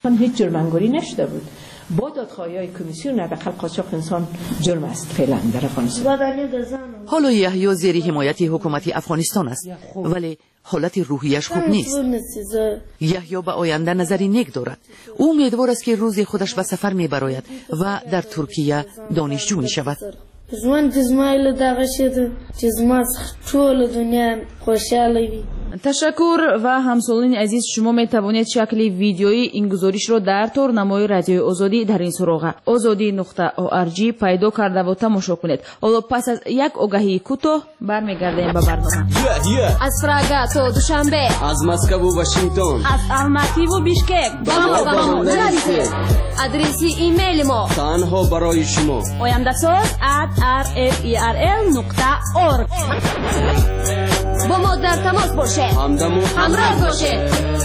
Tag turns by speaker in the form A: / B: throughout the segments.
A: هیچ جرم‌انگاری نشده بود. با دادخواهی‌های کمیسیون حداقل قاچاق انسان جرم است فعلا در افغانستان.
B: حالا یحیی زیر حمایت حکومت افغانستان است ولی حالت روحیش خوب نیست. یحیی به آینده نظری نیک دارد. او امیدوار است که روزی خودش به سفر میبراید و در ترکیه دانشجو می شود.
C: تشکر و همسالین عزیز، شما می توانید شکل ویدیویی این گزارش را در تورنمای رادیوی آزادی در این سراغ azadi.org پیدا کرده و تماشا کنید. حالا پس از یک آگهی کوتاه برمیگردیم به برنامه.
D: از پراگ تا دوشنبه،
E: از مسکو و واشنگتن،
D: از الماتی و بیشکک، آدرس ایمیل ما
E: تنها برای شما
D: oyamdasoz@rferl.org. با ما در تماس باشه، همراه باشه.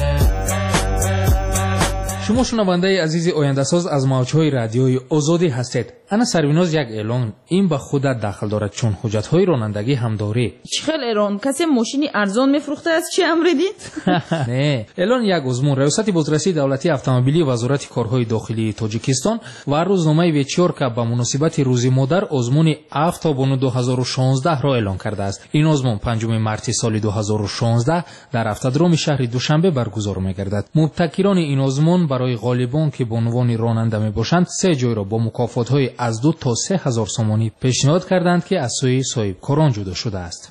F: شما شنونده عزیز آینده‌ساز از موج‌های رادیوی آزادی هستید. انا سرویناز یک اعلان این به خودت داخل دارد چون حجت‌های رانندگی هم داری.
C: چه اعلان؟ کسی ماشینی ارزان میفروخته است چه امریدید؟
F: نه، اعلان یک عضمون ریاست بازرسی دولتی اتومبیلی وزارت کارهای داخلی تاجیکستان و روزنامه ویچیورکا به مناسبت روز مادر عضمون 7 بانو 2016 را اعلان کرده است. این عضمون 5 مارس سال 2016 در افتادروم شهر دوشنبه برگزار می‌گردد. مبتکران این عضمون برای غالبان که به عنوان راننده میباشند 3 جای را با مکافات‌های از 2 تا 3000 سومانی پیشنهاد کردند که از سوی صاحبکاران جدا شده است.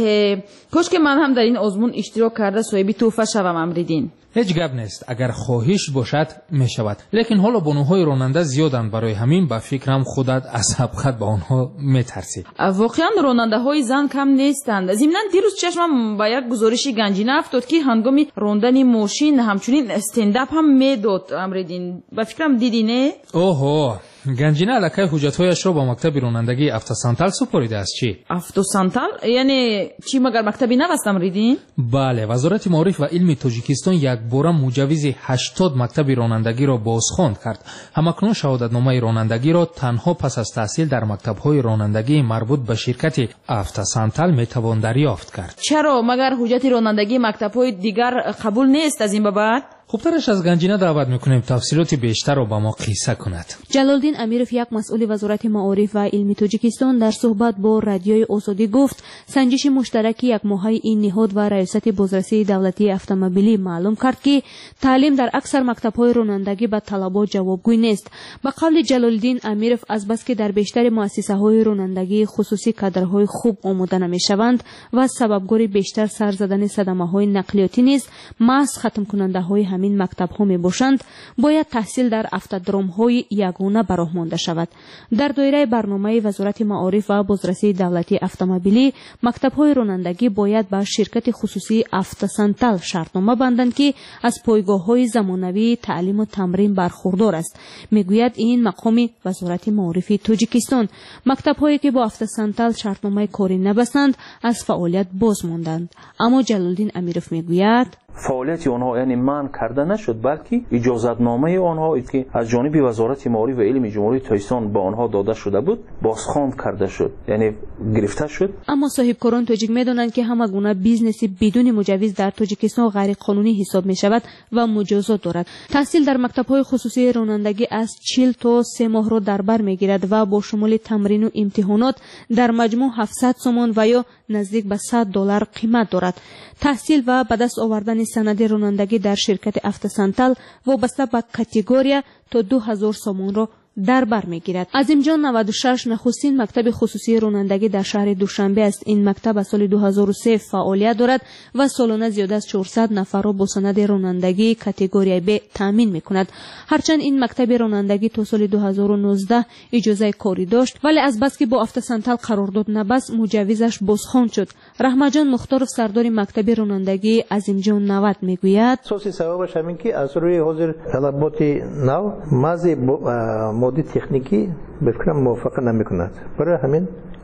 C: کاش که من هم در این آزمون اشتراک کرده صاحب تحفه شوم امریدین.
F: هیچ گپ نیست، اگر خواهش باشد می شود، لیکن حالا بانوهای راننده زیادند، برای همین به فکرم خودت از سبقت به آنها می ترسی.
C: واقعا راننده های زن کم نیستند. ضمناً دیروز چشمم به یک گزارشی گنجینه افتاد که هنگام راندن ماشین همچنین استنداپ هم میداد امریدین. به فکرم دیدی نه؟
F: اوه، گنجینه الکه حجت‌هایش را با مکتب رانندگی افتاسانتال سپریده است. چی؟
C: افتاسانتال یعنی چی؟ مگر مکتبی نوستم ریدین؟
F: بله، وزارت معارف و علم تاجیکستان یک بار مجوز 80 مکتب رانندگی را بازخواند کرد. همکنون شهادتنامه رانندگی را تنها پس از تحصیل در مکتب‌های رانندگی مربوط به شرکت افتاسانتال میتوان دریافت کرد.
C: چرا؟ مگر حجت رانندگی مکتب‌های دیگر قبول نیست از این به بعد؟
F: خوبترش از گنجینه دعوت میکنیم تفصیلات بیشتر را با ما قصه کند.
G: جلالدین امیرف، یک مسئول وزارت معارف و علم تاجیکستان، در صحبت با رادیوی آزادی گفت سنجش مشترک یک ماهه این نهاد و ریاست بازرسی دولتی اتومبیلی معلوم کرد که تعلیم در اکثر مکتب‌های رانندگی به طلبات جوابگوی نیست. به قول جلالدین امیرف، از بس که در بیشتر مؤسسه‌های رانندگی خصوصی کادرهای خوب آماده نمی‌شوند و سببگوی بیشتر سر زدن صدمه‌های نقلیاتی نیز محض ختم کننده‌های همین مکتب‌ها میباشند، باید تحصیل در افتادروم‌های یگانه براه مانده شود. در دایره برنامه وزارت معارف و بازرسی دولتی اتومبیلی، مکتب‌های رانندگی باید با شرکت خصوصی افتاسانتال شرطنامه بندند که از پایگاه‌های زمانوی تعلیم و تمرین برخوردار است. میگوید این مقام وزارت معارف تاجیکستان. مکتب‌هایی که با افتاسانتال شرطنامه کاری نبستند از فعالیت باز ماندند. اما جلالدین امیرف میگوید
H: فعالیت آنها یعنی منع کرده نشد، بلکه اجازتنامه آنها که از جانب وزارت معارف و علم جمهوری تاجیکستان به آنها داده شده بود بازخواند کرده شد، یعنی گرفته شد.
G: اما صاحبکاران تاجیک میدانند که همه گونه بیزنس بدون مجوز در تاجیکستان غیر قانونی حساب می شود و مجازات دارد. تحصیل در مکتب‌های خصوصی رانندگی از 40 تا 3 ماه را در بر میگیرد و با شمول تمرین و امتحانات در مجموع 700 سومان و یا نزدیک به $100 قیمت دارد. تحصیل و به دست آوردن سند رانندگی در شرکت افتاسانتال وابسته به کاتگوری تا 2000 سومون را در بر میگیرد. عظیمجان 96 نخستین مکتب خصوصی رانندگی در شهر دوشنبه است. این مکتب از سال 2003 فعالیت دارد و سالانه زیاد از 400 نفر را با سند رانندگی کاتگوری B تامین میکند. هرچند این مکتب رانندگی تا سال 2019 اجازه کاری داشت، ولی از بس که با افتاسانتال قرارداد نبست مجوزش بازخواند شد. رحمتجان مختارف، سردار مکتب رانندگی عظیمجان 90 میگوید
I: اساس سببش همین که از روی حاضر طلبات نو ماده تکنیکی به فکرم موافقت نمی‌کند. برای همین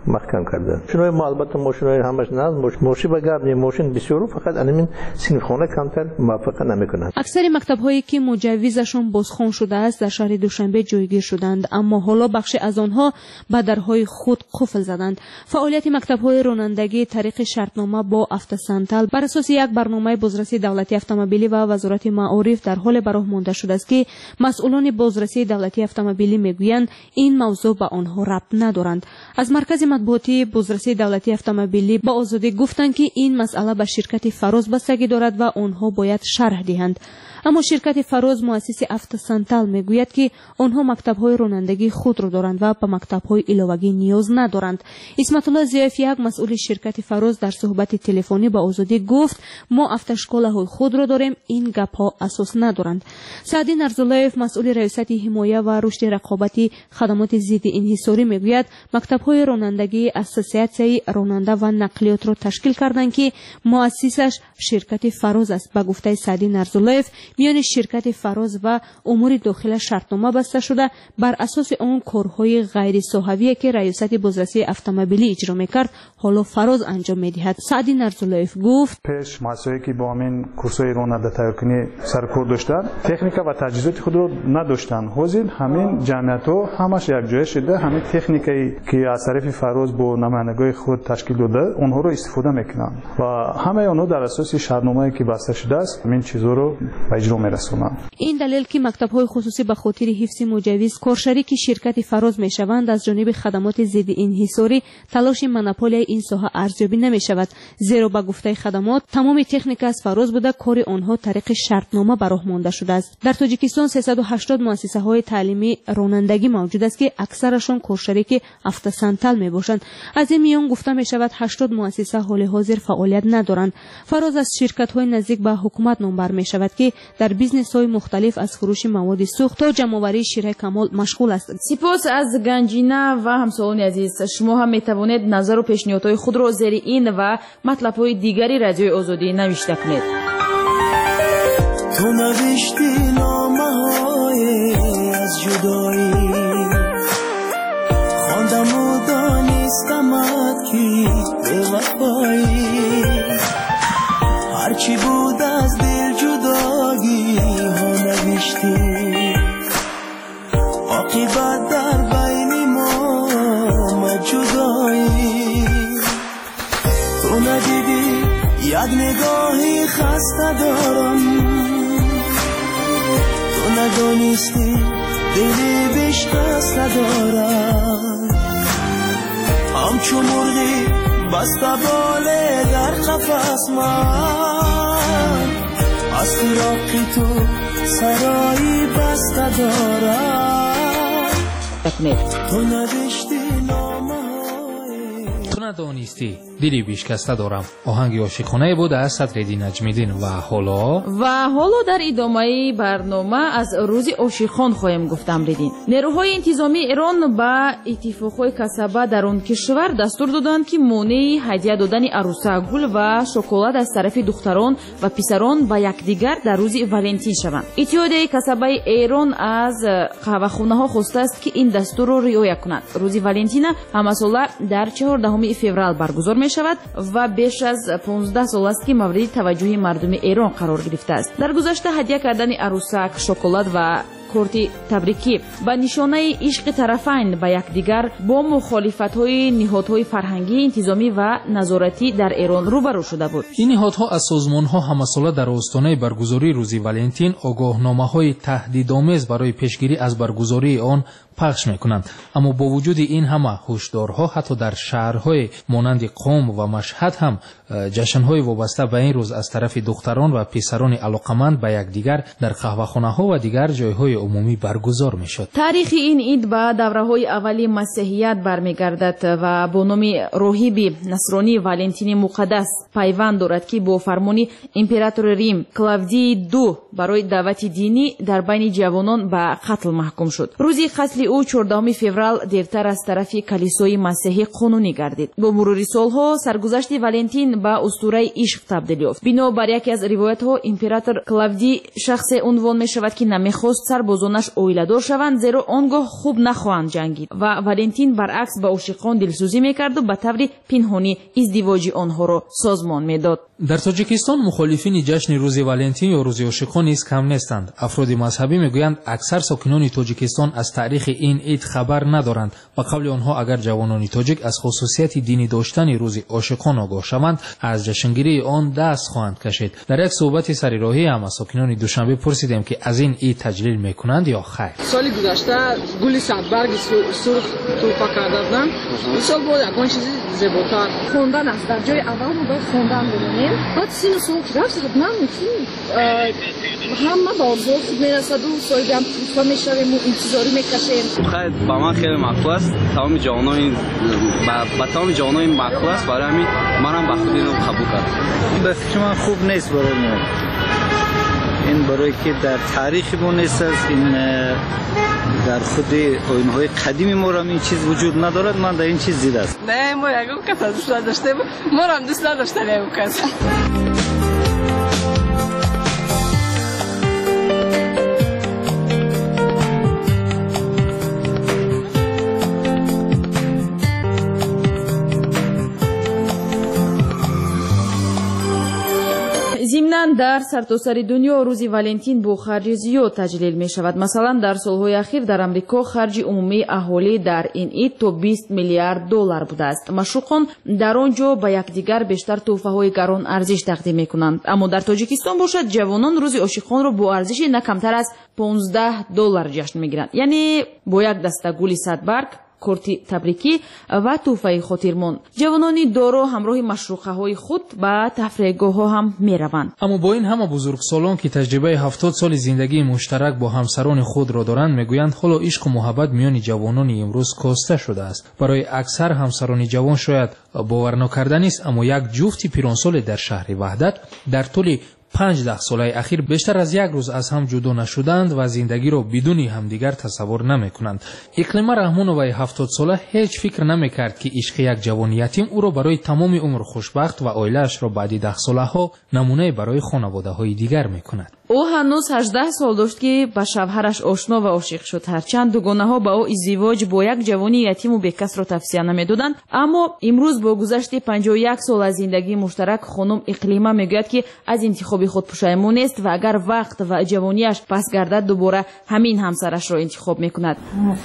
I: محکم کردن. ماشین‌های ما البته ماشین‌های همش نه، ماشین به گرد ماشین بسیار، فقط همین صنفخانه کمتر موافقت نمیکنند.
G: اکثر مکتب‌هایی که مجوزشان بازخوان شده است در شهر دوشنبه جایگیر شدند، اما حالا بخش از آنها به درهای خود قفل زدند. فعالیت مکتب‌های رانندگی طریق شرطنامه با افتسنتل بر اساس یک برنامه بازرسی دولتی اتومبیلی و وزارت معارف در حال براه مانده شده است که مسئولان بازرسی دولتی اتومبیلی میگویند این موضوع به آنها ربط ندارند. از مرکز مطبوعاتی بازرسی دولتی اتومبیلی با آزادی گفتند که این مسئله به شرکت فراز بستگی دارد و آنها باید شرح دهند. اما شرکت فراز مؤسس افتسنتل میگوید که آنها مکتب‌های رانندگی خود را دارند و به مکتب‌های علاوگی نیاز ندارند. اسمت الله ضیافی، یک مسئول شرکت فراز، در صحبت تلفنی با آزادی گفت ما افتشکاله‌های خود را داریم، این گپ‌ها اساس ندارند. سعدی نرزالله‌یف، مسئول ریاست حمایت و رشد رقابتی خدمات ضد انحصاری میگوید مکتب‌های رانندگی اساسیاسیای راننده و نقلیات را تشکیل کردند که مؤسسش شرکت فراز است. به گفته سعدی نرزالله‌یف میان شرکت فراز و امور داخل شرطنامه بسته شده، بر اساس آن کارهای غیر صحوی که ریاست بازرسی اتومبیلی اجرا میکرد حالا فراز انجام میدهد. سعدی نرزالله‌یف گفت
J: پیش مؤسسه‌ای که با همین کورس‌های راننده تیارکنی سرکار داشتند تکنیک و تجهیزات خود را نداشتند. حاضر همین جمعیت‌ها همش یک جای شده، همین تکنیکی که از طرف فراز با نمایندگان خود تشکیل داده اونها را استفاده میکنند و همه آنها در اساس شرطنامه‌ای که بسته شده است این چیزا رو اجرا می‌رسونند.
G: این دلیل که مکتب‌های خصوصی به خاطر حفظ مجوز کارشریک شرکت فراز می‌شوند از جانب خدمات ضد انحصاری تلاش مونوپولی این ساحه ارزیابی نمی‌شود، زیرا به گفته خدمات تمام تکنیک از فراز بوده، کار آنها طریق شرطنامه به راه مانده شده است. در تاجیکستان 380 مؤسسه‌های تعلیمی رانندگی موجود است که اکثرشان کارشریک افتسنتل میباشند. از این میان گفته می‌شود 80 مؤسسه حال حاضر فعالیت ندارند. فراز از شرکت‌های نزدیک به حکومت نامبر می‌شود که در بیزنس‌های مختلف از فروش مواد سوخت تا جمع‌آوری شیره کمال مشغول است.
C: سپاس از گنجینه و همسایگان عزیز. شما هم می‌توانید نظر و پیشنهادهای خود را زیر این و مطلب‌های دیگری رادیوی آزادی نوشته کنید.
K: تو نوشتی نامه‌های از جدایی، خواندم و دانستمت که بی‌وفایی، هرچی بود از دل جدایی ها نوشتی، عاقبت در بین ما جدایی. تو ندیدی یک نگاهی خسته دارم، تو ندانستی دلی بشکسته دارم، همچو مرغی بسته باله در قفس من، از فراق تو سرایی بسته دارم. تو نوشتی
F: تو ندانستی دلی بیشکسته دارم. آهنگ عاشقانه بود از صدرالدین نجمیدین. و حالا
C: در ادامه برنامه از روز عاشقان خواهیم گفتم. ریدین نیروهای انتظامی ایران با اتفاقهای کسبه در آن کشور دستور دادند که مانع هدیه دادن عروسک گل و شکلات از طرف دختران و پسران به یکدیگر در روز ولنتین شوند. اتحادیه کسبه ایران از قهوه‌خانه‌ها خواسته است که این دستور را رعایت کنند. روز ولنتین همساله در 14 فوریه برگزار می شود و بیش از 15 سال است که مورد توجه مردم ایران قرار گرفته است. در گذشته هدیه کردن عروسک، شکلات و کورتی تبریکی با نشانه عشق طرفین به یکدیگر با مخالفت‌های نهادهای فرهنگی، انتظامی و نظارتی در ایران روبرو شده بود.
F: این نهادها از سازمان‌ها همساله در آستانه برگزاری روز ولنتین آگاهنامه‌های تهدیدآمیز برای پیشگیری از برگزاری آن پخش میکنند. اما با وجود این همه هشدارها حتی در شهرهای مانند قم و مشهد هم جشن‌های وابسته به این روز از طرف دختران و پسران علاقمند به یکدیگر در قهوه‌خانه‌ها و دیگر جایهای عمومی برگزار میشد.
C: تاریخ این عید به دوره‌های اولی مسیحیت برمیگردد و با نام راهب نصرانی ولنتین مقدس پیوند دارد که با فرمان امپراتور ریم کلاودی دو برای دعوت دینی در بین جوانان به قتل محکوم شد. روزی قتل او 14 فوریه دیرتر از طرف کلیسای مسیحی قانونی گردید. با مرور سالها سرگذشت ولنتین به اسطوره عشق تبدیل یافت. بنا بر یکی از روایت‌ها امپراتور کلاودی شخص عنوان می‌شود که نمی‌خواست سر با сарбозонаш оиладор шаванд, зеро он гоҳ хуб нахоҳанд ҷангид. Ва Валентин баръакс ба ошиқон дилсӯзӣ мекарду ба таври пинҳонӣ издивоҷи онҳоро созмон медод.
F: дар тоҷикистон мухолифини ҷашни рӯзи Валентин ё рӯзи ошиқон низ кам нестанд. афроди мазҳабӣ мегӯянд аксар сокинони тоҷикистон аз таърихи ин ид хабар надоранд. ба қавли онҳо агар ҷавонони тоҷик аз хусусияти динӣ доштани рӯзи ошиқон огоҳ шаванд, аз ҷашнгирии он даст хоҳанд кашид. дар як суҳбати сарироҳӣ ҳам аз сокинони душанбе пурсидем ки аз ин ид таҷлил мекунанд ё хайр.
L: соли гузашта гули садбарги сурх тӯҳфа карда будам. ин сол бо ягон чизи зеботар хондан аст. дар ҷои аввал мо бояд хондан бимонем. баъд сину сол ки рафт намумкин ҳама ба орзуҳо худ мерасаду соҳиби ҳам тӯҳфа мешавему интизорӣ мекашем.
E: خیر با من خیلی مقبول است. تمام جوانای با تمام جوانای مقبول است. برای همین منم به خود اینو قبول کردم.
M: به فکر من خوب نیست برای ما. این برای که در تاریخ ما نیست است. این در خود آیین‌های قدیمی ما هم این چیز وجود ندارد. من در این چیز زیاد است.
L: نه ما یکم کس دوست نداشتیم. ما هم دوست نداشتیم یکم کس.
C: зимнан дар сартосари дунё рӯзи Валентин бо харҷи зиёд таҷлил мешавад. Масалан, дар солҳои ахир дар Амрико харҷи умумии аҳолӣ дар ин ид то $20 миллиард будааст. машуқон дар он ҷо ба якдигар бештар тӯҳфаҳои гаронарзиш тақдим мекунанд. аммо дар Тоҷикистон бошад, ҷавонон рӯзи ошиқонро бо арзиши на камтар аз $15 ҷашн мегиранд. яъне бо як даста гули садбарг, корти табрикӣ ва тӯҳфаи хотирмон. ҷавонони доро ҳамроҳи машруқаҳои худ ба тафрегоҳҳо ҳам мераванд.
F: аммо бо ин ҳама бузургсолон ки таҷрибаи 70 соли зиндагии муштарак бо ҳамсарони худро доранд, мегӯянд ҳоло ишқу муҳаббат миёни ҷавонони имрӯз коста шудааст. барои аксар ҳамсарони ҷавон шояд боварнокарданист, аммо як ҷуфти пиронсоле дар шаҳри Ваҳдат дар тӯли 15 солаи ахир бештар аз як рӯз аз ҳам ҷудо нашуданд ва зиндагиро бидуни ҳамдигар тасаввур намекунанд. иқлима раҳмоноваи 70 сола ҳеҷ фикр намекард ки ишқи як ҷавони ятим ӯро барои тамоми умр хушбахт ва оилаашро баъди 10 солаҳо намунае барои хонаводаҳои дигар мекунад.
C: ӯ ҳанӯз 18 сол дошт ки ба шавҳараш ошно ва ошиқ шуд. ҳарчанд дугонаҳо ба ӯ издивоҷ бо як ҷавони ятиму бекасро тавсия намедоданд, аммо имрӯз бо гузашти 51 сол аз зиндагии муштарак хонум Иқлима мегӯяд ки аз интихоби худ пушаймон нест ва агар вақт ва ҷавонияш пас гардад дубора ҳамин ҳамсарашро интихоб мекунад.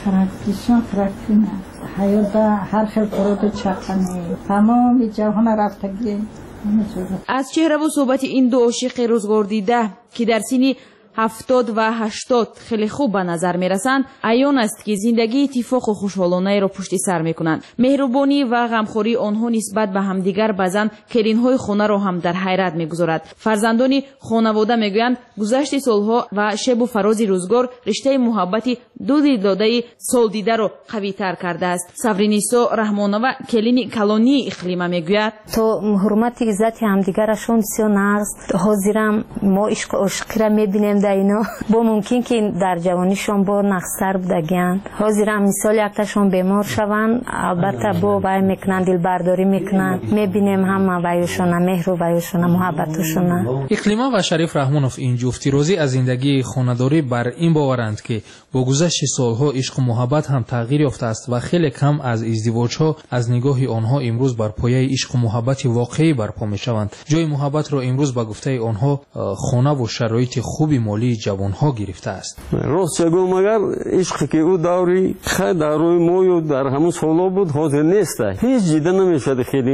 C: аз чеҳраву суҳбати ин ду ошиқи рӯзгордида ки дар синни 70 ва 80 хеле хуб ба назар мерасанд, аён аст ки зиндагии итифоқу хушҳолонаеро пушти сар мекунанд. меҳрубонӣ ва ғамхории онҳо нисбат ба ҳамдигар баъзан келинҳои хонаро ҳам дар ҳайрат мегузорад. фарзандони хонавода мегӯянд гузашти солҳо ва шебу фарози рӯзгор риштаи муҳаббати ду дилдодаи солдидаро қавитар кардааст. Савринисо Раҳмонова, келини калонии Иқлима, мегӯяд:
N: то ҳурмати иззати ҳамдигарашон бисёр нағз. ҳозирам мо ишқу ошиқиро мебинем дар ино. бо мумкин ки дар ҷавонишон бо нақстар будагиянд. ҳозирам мисол якташон бемор шаванд, албатта бо вай мекунанд, дилбардорӣ мекунанд. мебинем ҳама вайошона меҳру вайошона муҳаббатошона.
F: иқлима ва Шариф Раҳмонов, ин ҷуфти розӣ аз зиндагии хонадорӣ бар ин боваранд ки бо гузашти солҳо ишқу муҳаббат ҳам тағйир ёфтааст ва хеле кам аз издивоҷҳо аз нигоҳи онҳо имрӯз бар пояи ишқу муҳаббати воқеӣ барпо мешаванд. ҷои муҳаббатро имрӯз ба гуфтаи онҳо хонаву шароити хуби молии ҷавонҳо гирифтааст.
O: рост чагӯ магар ишқе ки ӯ даври хай дар рӯи мою дар ҳамун солҳо буд, ҳозир нест. ҳеҷ ҷида намешад хеле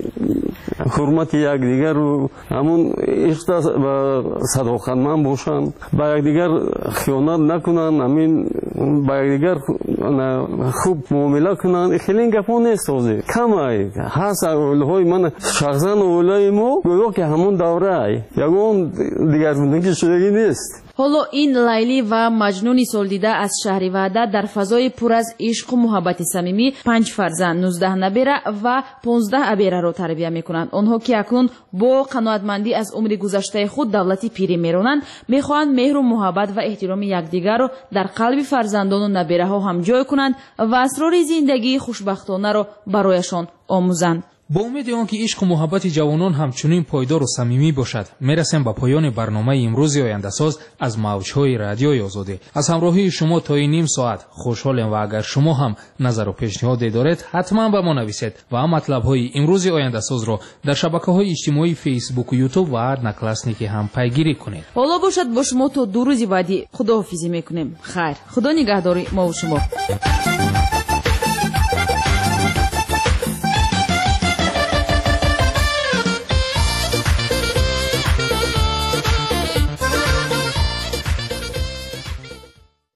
O: ҳурмати якдигару ҳамун ишқда садоқатманд бошанд, ба якдигар хиёнат накунанд, ҳамин ба якдигар хуб муомила кунанд. хеле гапҳо нест. ҳозир камай ҳаст оилаҳои ман шахсан оилаи мо гӯё ки ҳамун даврае ягон дигарбундагӣ шудагӣ нест.
C: ҳоло ин Лайли ва маҷнуни солдида аз шаҳри Ваҳдат дар фазои пур аз ишқу муҳаббати самимӣ 5 фарзанд, 19 набера ва 15 абераро тарбия мекунанд. онҳо ки акнун бо қаноатмандӣ аз умри гузаштаи худ давлати пирӣ меронанд, мехоҳанд меҳру муҳаббат ва эҳтироми якдигарро дар қалби фарзандону набераҳо ҳам ҷой кунанд ва асрори зиндагии хушбахтонаро барояшон омӯзанд.
F: با امید آنکه عشق و محبت جوانان همچنین پایدار و صمیمی باشد میرسیم به پایان برنامه امروز آینده ساز از موجهای رادیوی آزادی. از همراهی شما تا این نیم ساعت خوشحالم و اگر شما هم نظر و پیشنهادی دارید حتما به ما نویسید و مطلب‌های امروز آینده ساز را در شبکه‌های اجتماعی فیسبوک و یوتیوب و نکلاسنیکی هم پیگیری کنید.
C: حالا باشد با شما تا دو روز بعدی خداحافظی میکنیم. خیر، خدا نگهداری ما و شما.